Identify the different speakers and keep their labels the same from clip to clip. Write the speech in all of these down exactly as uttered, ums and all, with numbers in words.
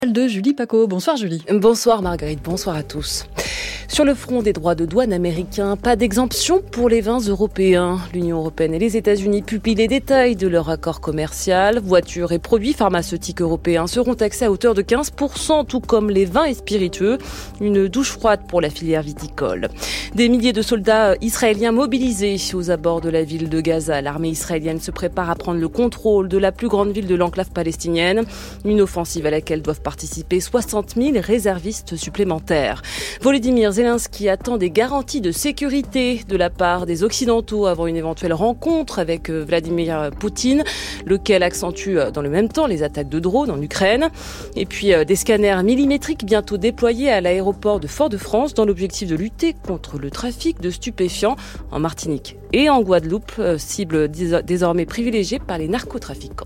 Speaker 1: De Julie Paco. Bonsoir Julie.
Speaker 2: Bonsoir Marguerite, bonsoir à tous. Sur le front des droits de douane américains, pas d'exemption pour les vins européens. L'Union européenne et les États-Unis publient les détails de leur accord commercial. Voitures et produits pharmaceutiques européens seront taxés à hauteur de quinze pour cent, tout comme les vins et spiritueux. Une douche froide pour la filière viticole. Des milliers de soldats israéliens mobilisés aux abords de la ville de Gaza. L'armée israélienne se prépare à prendre le contrôle de la plus grande ville de l'enclave palestinienne. Une offensive à laquelle doivent participer soixante mille réservistes supplémentaires. Volodymyr Zelensky attend des garanties de sécurité de la part des Occidentaux avant une éventuelle rencontre avec Vladimir Poutine, lequel accentue dans le même temps les attaques de drones en Ukraine. Et puis des scanners millimétriques bientôt déployés à l'aéroport de Fort-de-France dans l'objectif de lutter contre le trafic de stupéfiants en Martinique et en Guadeloupe, cible désormais privilégiée par les narcotrafiquants.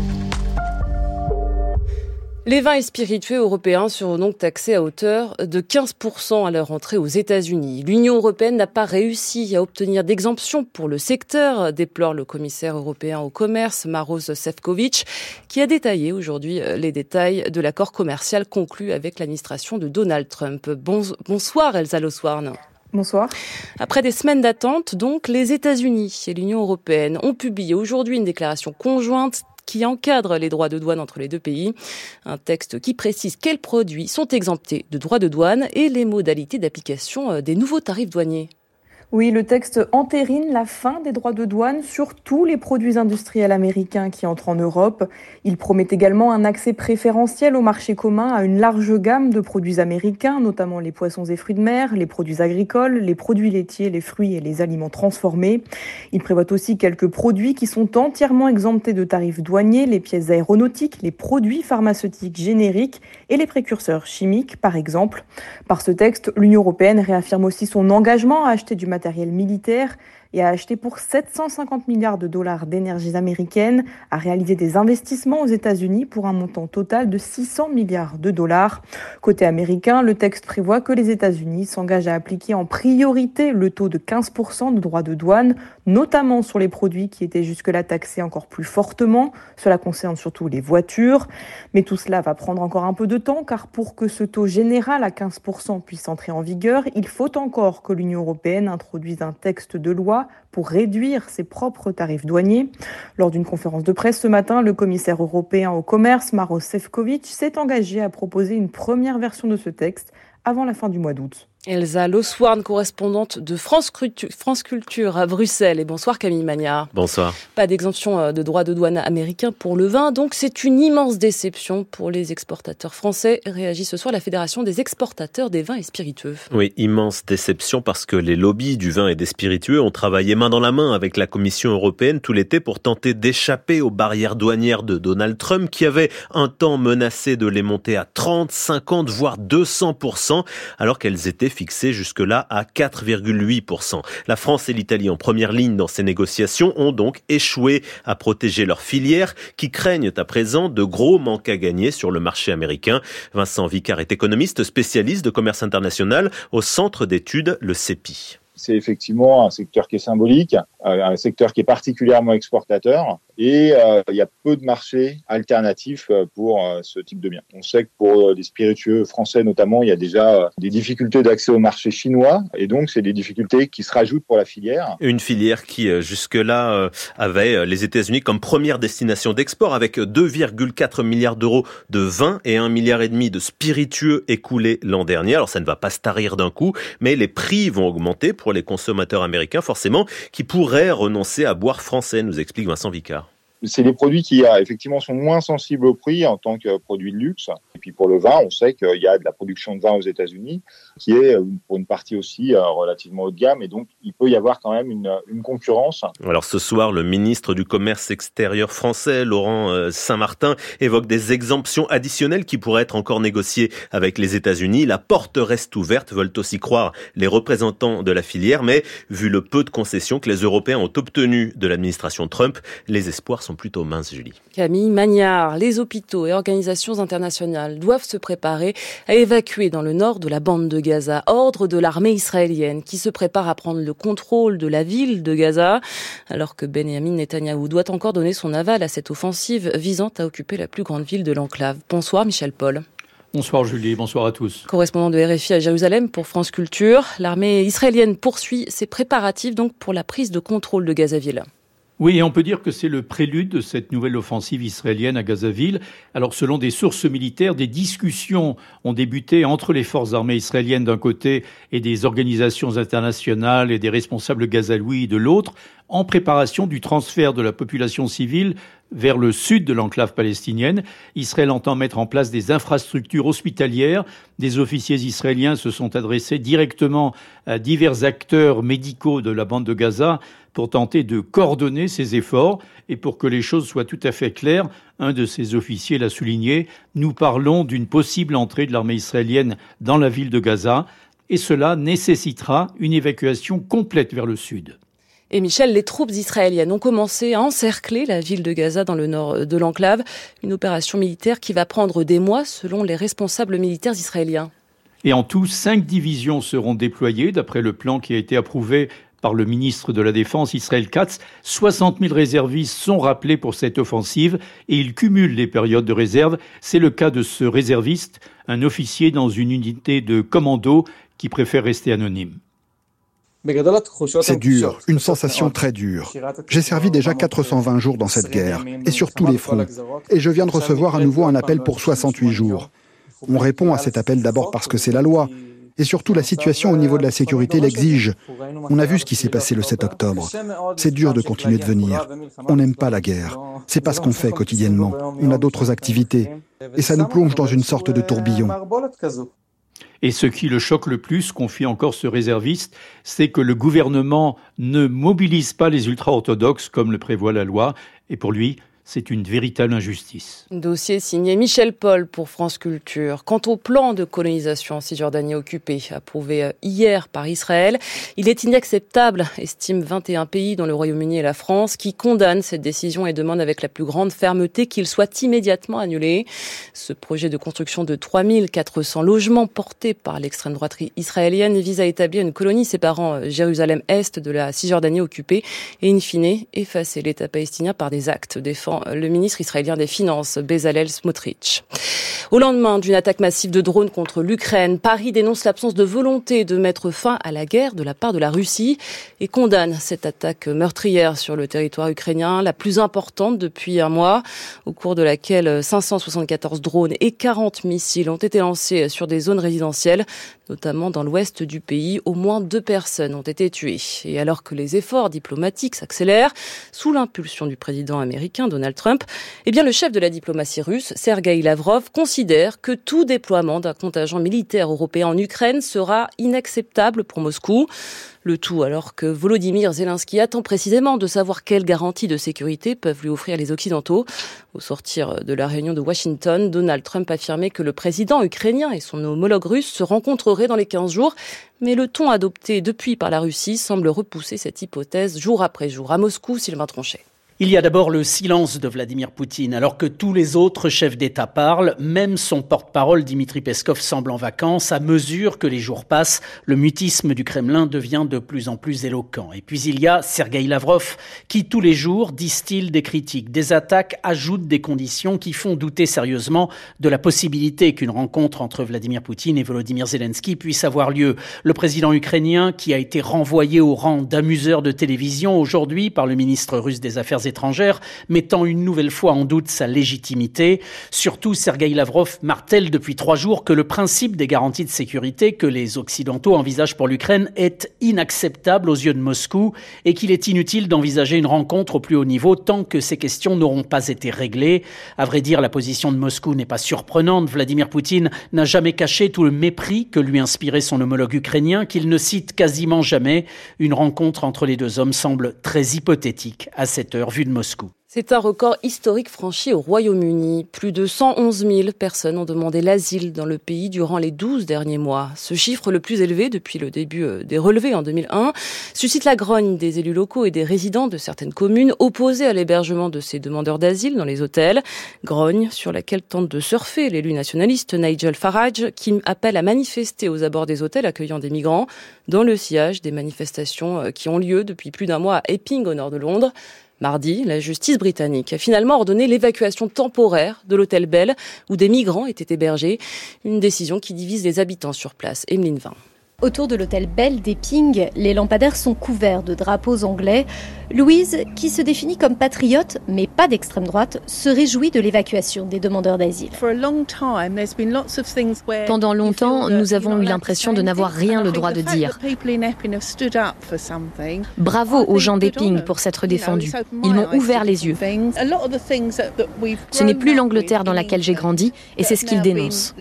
Speaker 2: Les vins et spiritueux européens seront donc taxés à hauteur de quinze pour cent à leur entrée aux États-Unis. L'Union européenne n'a pas réussi à obtenir d'exemption pour le secteur, déplore le commissaire européen au commerce, Maroš Šefčovič, qui a détaillé aujourd'hui les détails de l'accord commercial conclu avec l'administration de Donald Trump. Bon, bonsoir Elsa Loswarn.
Speaker 3: Bonsoir.
Speaker 2: Après des semaines d'attente, donc, les États-Unis et l'Union européenne ont publié aujourd'hui une déclaration conjointe qui encadre les droits de douane entre les deux pays. Un texte qui précise quels produits sont exemptés de droits de douane et les modalités d'application des nouveaux tarifs douaniers.
Speaker 3: Oui, le texte entérine la fin des droits de douane sur tous les produits industriels américains qui entrent en Europe. Il promet également un accès préférentiel au marché commun à une large gamme de produits américains, notamment les poissons et fruits de mer, les produits agricoles, les produits laitiers, les fruits et les aliments transformés. Il prévoit aussi quelques produits qui sont entièrement exemptés de tarifs douaniers, les pièces aéronautiques, les produits pharmaceutiques génériques et les précurseurs chimiques, par exemple. Par ce texte, l'Union européenne réaffirme aussi son engagement à acheter du matériel matériel militaire et à acheter pour sept cent cinquante milliards de dollars d'énergies américaines, à réaliser des investissements aux États-Unis pour un montant total de six cents milliards de dollars. Côté américain, le texte prévoit que les États-Unis s'engagent à appliquer en priorité le taux de quinze pour cent de droits de douane, notamment sur les produits qui étaient jusque-là taxés encore plus fortement. Cela concerne surtout les voitures. Mais tout cela va prendre encore un peu de temps, car pour que ce taux général à quinze pour cent puisse entrer en vigueur, il faut encore que l'Union européenne introduise un texte de loi pour réduire ses propres tarifs douaniers. Lors d'une conférence de presse ce matin, le commissaire européen au commerce, Maroš Šefčovič, s'est engagé à proposer une première version de ce texte avant la fin du mois d'août.
Speaker 2: Elsa Loswarn, correspondante de France Culture à Bruxelles. Et bonsoir Camille Magnard.
Speaker 4: Bonsoir.
Speaker 2: Pas d'exemption de droits de douane américains pour le vin, donc c'est une immense déception pour les exportateurs français. Réagit ce soir la Fédération des exportateurs des vins et spiritueux.
Speaker 4: Oui, immense déception parce que les lobbies du vin et des spiritueux ont travaillé main dans la main avec la Commission européenne tout l'été pour tenter d'échapper aux barrières douanières de Donald Trump qui avait un temps menacé de les monter à trente, cinquante, voire deux cents pour cent alors qu'elles étaient fixé jusque-là à quatre virgule huit pour cent. La France et l'Italie en première ligne dans ces négociations ont donc échoué à protéger leurs filières qui craignent à présent de gros manques à gagner sur le marché américain. Vincent Vicard est économiste spécialiste de commerce international au centre d'études, le C E P I.
Speaker 5: C'est effectivement un secteur qui est symbolique, un secteur qui est particulièrement exportateur et euh, il y a peu de marchés alternatifs pour euh, ce type de biens. On sait que pour les spiritueux français notamment, il y a déjà euh, des difficultés d'accès au marché chinois et donc c'est des difficultés qui se rajoutent pour la filière.
Speaker 4: Une filière qui euh, jusque-là euh, avait euh, les États-Unis comme première destination d'export avec deux virgule quatre milliards d'euros de vin et un milliard et demi de spiritueux écoulés l'an dernier. Alors ça ne va pas se tarir d'un coup, mais les prix vont augmenter pour les consommateurs américains forcément qui pourraient renoncer à boire français, nous explique Vincent Vicard.
Speaker 5: C'est des produits qui effectivement sont moins sensibles au prix en tant que produits de luxe. Et puis pour le vin, on sait qu'il y a de la production de vin aux États-Unis qui est pour une partie aussi relativement haut de gamme et donc il peut y avoir quand même une, une concurrence.
Speaker 4: Alors ce soir, le ministre du Commerce extérieur français, Laurent Saint-Martin, évoque des exemptions additionnelles qui pourraient être encore négociées avec les États-Unis. La porte reste ouverte, veulent aussi croire les représentants de la filière, mais vu le peu de concessions que les Européens ont obtenues de l'administration Trump, les espoirs sont plutôt minces, Julie.
Speaker 2: Camille Magnard, les hôpitaux et organisations internationales doivent se préparer à évacuer dans le nord de la bande de Gaza. Ordre de l'armée israélienne qui se prépare à prendre le contrôle de la ville de Gaza, alors que Benjamin Netanyahou doit encore donner son aval à cette offensive visant à occuper la plus grande ville de l'enclave. Bonsoir Michel Paul.
Speaker 6: Bonsoir Julie, bonsoir à tous.
Speaker 2: Correspondant de R F I à Jérusalem pour France Culture, l'armée israélienne poursuit ses préparatifs donc pour la prise de contrôle de Gazaville.
Speaker 6: Oui, et on peut dire que c'est le prélude de cette nouvelle offensive israélienne à Gazaville. Alors, selon des sources militaires, des discussions ont débuté entre les forces armées israéliennes d'un côté et des organisations internationales et des responsables gazaouis de l'autre, en préparation du transfert de la population civile vers le sud de l'enclave palestinienne. Israël entend mettre en place des infrastructures hospitalières. Des officiers israéliens se sont adressés directement à divers acteurs médicaux de la bande de Gaza pour tenter de coordonner ces efforts. Et pour que les choses soient tout à fait claires, un de ces officiers l'a souligné, nous parlons d'une possible entrée de l'armée israélienne dans la ville de Gaza, et cela nécessitera une évacuation complète vers le sud.
Speaker 2: Et Michel, les troupes israéliennes ont commencé à encercler la ville de Gaza dans le nord de l'enclave, une opération militaire qui va prendre des mois selon les responsables militaires israéliens.
Speaker 6: Et en tout, cinq divisions seront déployées d'après le plan qui a été approuvé par le ministre de la Défense, Israël Katz. soixante mille réservistes sont rappelés pour cette offensive et ils cumulent les périodes de réserve. C'est le cas de ce réserviste, un officier dans une unité de commando qui préfère rester anonyme.
Speaker 7: C'est dur, une sensation très dure. J'ai servi déjà quatre cent vingt jours dans cette guerre, et sur tous les fronts. Et je viens de recevoir à nouveau un appel pour soixante-huit jours. On répond à cet appel d'abord parce que c'est la loi. Et surtout, la situation au niveau de la sécurité l'exige. On a vu ce qui s'est passé le sept octobre. C'est dur de continuer de venir. On n'aime pas la guerre. C'est pas ce qu'on fait quotidiennement. On a d'autres activités. Et ça nous plonge dans une sorte de tourbillon.
Speaker 6: Et ce qui le choque le plus, confie encore ce réserviste, c'est que le gouvernement ne mobilise pas les ultra-orthodoxes comme le prévoit la loi. Et pour lui, c'est une véritable injustice.
Speaker 2: Dossier signé Michel Paul pour France Culture. Quant au plan de colonisation en Cisjordanie occupée, approuvé hier par Israël, il est inacceptable, estiment vingt et un pays dont le Royaume-Uni et la France, qui condamnent cette décision et demandent avec la plus grande fermeté qu'il soit immédiatement annulé. Ce projet de construction de trois mille quatre cents logements porté par l'extrême droite israélienne vise à établir une colonie séparant Jérusalem-Est de la Cisjordanie occupée et in fine effacer l'État palestinien par des actes, défend le ministre israélien des Finances, Bezalel Smotrich. Au lendemain d'une attaque massive de drones contre l'Ukraine, Paris dénonce l'absence de volonté de mettre fin à la guerre de la part de la Russie et condamne cette attaque meurtrière sur le territoire ukrainien, la plus importante depuis un mois, au cours de laquelle cinq cent soixante-quatorze drones et quarante missiles ont été lancés sur des zones résidentielles, notamment dans l'ouest du pays. Au moins deux personnes ont été tuées. Et alors que les efforts diplomatiques s'accélèrent, sous l'impulsion du président américain Donald Trump, eh bien le chef de la diplomatie russe, Sergueï Lavrov, considère que tout déploiement d'un contingent militaire européen en Ukraine sera inacceptable pour Moscou. Le tout alors que Volodymyr Zelensky attend précisément de savoir quelles garanties de sécurité peuvent lui offrir les Occidentaux. Au sortir de la réunion de Washington, Donald Trump affirmait que le président ukrainien et son homologue russe se rencontreraient dans les quinze jours. Mais le ton adopté depuis par la Russie semble repousser cette hypothèse jour après jour. À Moscou, Sylvain Tronchet.
Speaker 8: Il y a d'abord le silence de Vladimir Poutine. Alors que tous les autres chefs d'État parlent, même son porte-parole Dmitri Peskov semble en vacances. À mesure que les jours passent, le mutisme du Kremlin devient de plus en plus éloquent. Et puis il y a Sergueï Lavrov qui, tous les jours, distille des critiques, des attaques, ajoute des conditions qui font douter sérieusement de la possibilité qu'une rencontre entre Vladimir Poutine et Volodymyr Zelensky puisse avoir lieu. Le président ukrainien, qui a été renvoyé au rang d'amuseur de télévision aujourd'hui par le ministre russe des Affaires étrangères, mettant une nouvelle fois en doute sa légitimité. Surtout, Sergueï Lavrov martèle depuis trois jours que le principe des garanties de sécurité que les Occidentaux envisagent pour l'Ukraine est inacceptable aux yeux de Moscou et qu'il est inutile d'envisager une rencontre au plus haut niveau tant que ces questions n'auront pas été réglées. À vrai dire, la position de Moscou n'est pas surprenante. Vladimir Poutine n'a jamais caché tout le mépris que lui inspirait son homologue ukrainien, qu'il ne cite quasiment jamais. Une rencontre entre les deux hommes semble très hypothétique à cette heure vue de Moscou.
Speaker 2: C'est un record historique franchi au Royaume-Uni. Plus de cent onze mille personnes ont demandé l'asile dans le pays durant les douze derniers mois. Ce chiffre, le plus élevé depuis le début des relevés en deux mille un, suscite la grogne des élus locaux et des résidents de certaines communes opposés à l'hébergement de ces demandeurs d'asile dans les hôtels. Grogne sur laquelle tente de surfer l'élu nationaliste Nigel Farage, qui appelle à manifester aux abords des hôtels accueillant des migrants dans le sillage des manifestations qui ont lieu depuis plus d'un mois à Epping, au nord de Londres. Mardi, la justice britannique a finalement ordonné l'évacuation temporaire de l'hôtel Bell où des migrants étaient hébergés. Une décision qui divise les habitants sur place. Emeline Vin.
Speaker 9: Autour de l'hôtel Bell d'Epping, les lampadaires sont couverts de drapeaux anglais. Louise, qui se définit comme patriote, mais pas d'extrême droite, se réjouit de l'évacuation des demandeurs d'asile.
Speaker 10: Pendant longtemps, nous avons eu l'impression de n'avoir rien le droit de dire. Bravo aux gens d'Epping pour s'être défendus. Ils m'ont ouvert les yeux. Ce n'est plus l'Angleterre dans laquelle j'ai grandi, et c'est ce qu'ils dénoncent.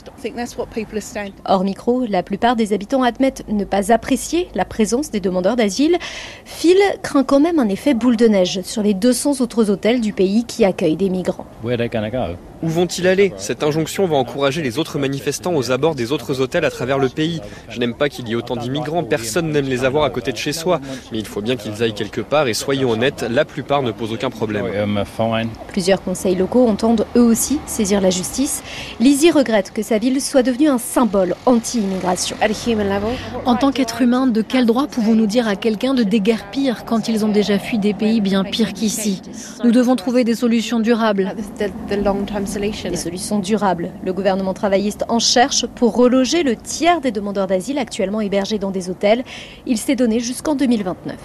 Speaker 9: Hors micro, la plupart des habitants admettent ne pas apprécier la présence des demandeurs d'asile. Phil craint quand même un effet boule de neige sur les deux cents autres hôtels du pays qui accueillent des migrants.
Speaker 11: Où vont-ils aller ? Cette injonction va encourager les autres manifestants aux abords des autres hôtels à travers le pays. Je n'aime pas qu'il y ait autant d'immigrants, personne n'aime les avoir à côté de chez soi. Mais il faut bien qu'ils aillent quelque part et soyons honnêtes, la plupart ne posent aucun problème.
Speaker 9: Plusieurs conseils locaux entendent eux aussi saisir la justice. Lizzie regrette que sa ville soit devenue un symbole anti-immigration.
Speaker 10: En tant qu'être humain, de quel droit pouvons-nous dire à quelqu'un de déguerpir quand ils ont déjà fui des pays bien pires qu'ici ? Nous devons trouver des solutions durables.
Speaker 9: Les solutions durables. Le gouvernement travailliste en cherche pour reloger le tiers des demandeurs d'asile actuellement hébergés dans des hôtels. Il s'est donné jusqu'en deux mille vingt-neuf.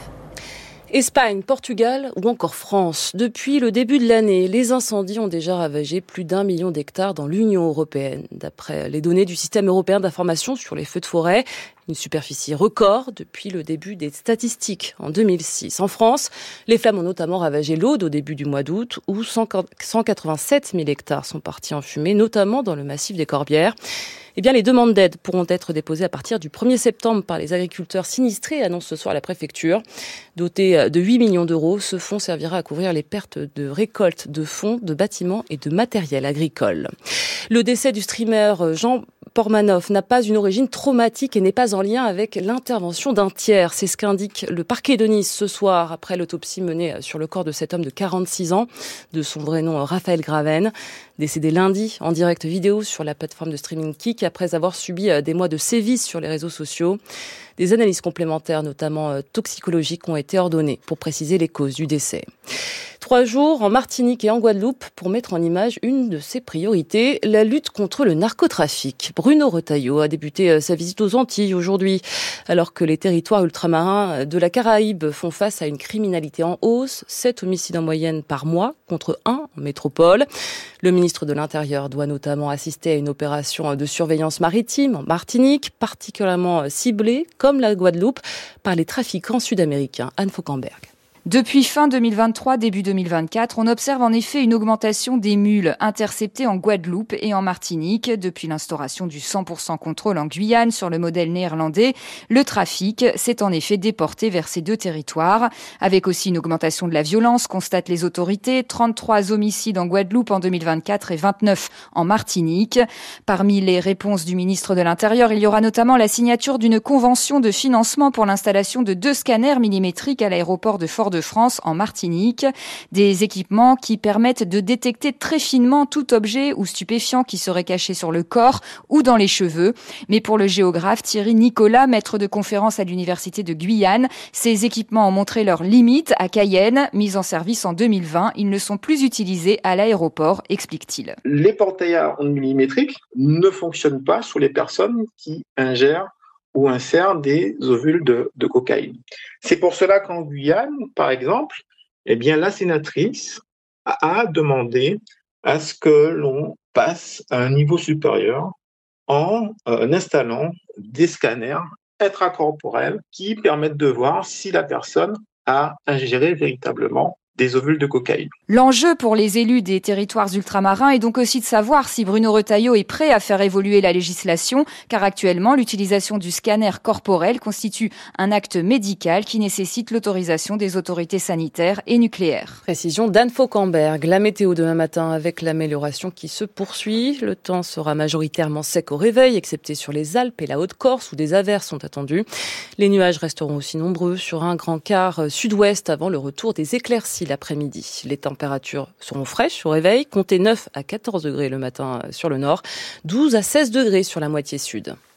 Speaker 2: Espagne, Portugal ou encore France. Depuis le début de l'année, les incendies ont déjà ravagé plus d'un million d'hectares dans l'Union européenne. D'après les données du système européen d'information sur les feux de forêt, une superficie record depuis le début des statistiques en deux mille six. En France, les flammes ont notamment ravagé l'Aude au début du mois d'août, où cent quatre-vingt-sept mille hectares sont partis en fumée, notamment dans le massif des Corbières. Eh bien, les demandes d'aide pourront être déposées à partir du premier septembre par les agriculteurs sinistrés, annonce ce soir la préfecture. Doté de huit millions d'euros, ce fonds servira à couvrir les pertes de récolte de fonds, de bâtiments et de matériel agricole. Le décès du streamer Jean Pormanoff n'a pas une origine traumatique et n'est pas en lien avec l'intervention d'un tiers. C'est ce qu'indique le parquet de Nice ce soir après l'autopsie menée sur le corps de cet homme de quarante-six ans, de son vrai nom Raphaël Graven, décédé lundi en direct vidéo sur la plateforme de streaming Kik après avoir subi des mois de sévices sur les réseaux sociaux. Des analyses complémentaires, notamment toxicologiques, ont été ordonnées pour préciser les causes du décès. Trois jours en Martinique et en Guadeloupe pour mettre en image une de ses priorités, la lutte contre le narcotrafic. Bruno Retailleau a débuté sa visite aux Antilles aujourd'hui, alors que les territoires ultramarins de la Caraïbe font face à une criminalité en hausse, sept homicides en moyenne par mois contre un en métropole. Le ministre de l'Intérieur doit notamment assister à une opération de surveillance maritime en Martinique, particulièrement ciblée, comme la Guadeloupe, par les trafiquants sud-américains. Anne Fauquemberg.
Speaker 12: Depuis fin deux mille vingt-trois, début deux mille vingt-quatre, on observe en effet une augmentation des mules interceptées en Guadeloupe et en Martinique. Depuis l'instauration du cent pour cent contrôle en Guyane sur le modèle néerlandais, le trafic s'est en effet déporté vers ces deux territoires. Avec aussi une augmentation de la violence, constatent les autorités, trente-trois homicides en Guadeloupe en deux mille vingt-quatre et vingt-neuf en Martinique. Parmi les réponses du ministre de l'Intérieur, il y aura notamment la signature d'une convention de financement pour l'installation de deux scanners millimétriques à l'aéroport de Fort-de-France en Martinique, des équipements qui permettent de détecter très finement tout objet ou stupéfiant qui serait caché sur le corps ou dans les cheveux. Mais pour le géographe Thierry Nicolas, maître de conférence à l'université de Guyane, ces équipements ont montré leurs limites à Cayenne, mis en service en deux mille vingt. Ils ne sont plus utilisés à l'aéroport, explique-t-il.
Speaker 13: Les portails à ondes millimétriques ne fonctionnent pas sur les personnes qui ingèrent ou insère des ovules de, de cocaïne. C'est pour cela qu'en Guyane, par exemple, eh bien, la sénatrice a, a demandé à ce que l'on passe à un niveau supérieur en euh, installant des scanners intracorporels qui permettent de voir si la personne a ingéré véritablement des ovules de cocaïne.
Speaker 12: L'enjeu pour les élus des territoires ultramarins est donc aussi de savoir si Bruno Retailleau est prêt à faire évoluer la législation, car actuellement, l'utilisation du scanner corporel constitue un acte médical qui nécessite l'autorisation des autorités sanitaires et nucléaires.
Speaker 2: Précision d'Anne Fauquemberg. La météo demain matin avec l'amélioration qui se poursuit. Le temps sera majoritairement sec au réveil, excepté sur les Alpes et la Haute-Corse où des averses sont attendues. Les nuages resteront aussi nombreux sur un grand quart sud-ouest avant le retour des éclaircies l'après-midi. Les températures seront fraîches au réveil, comptez neuf à quatorze degrés le matin sur le nord, douze à seize degrés sur la moitié sud.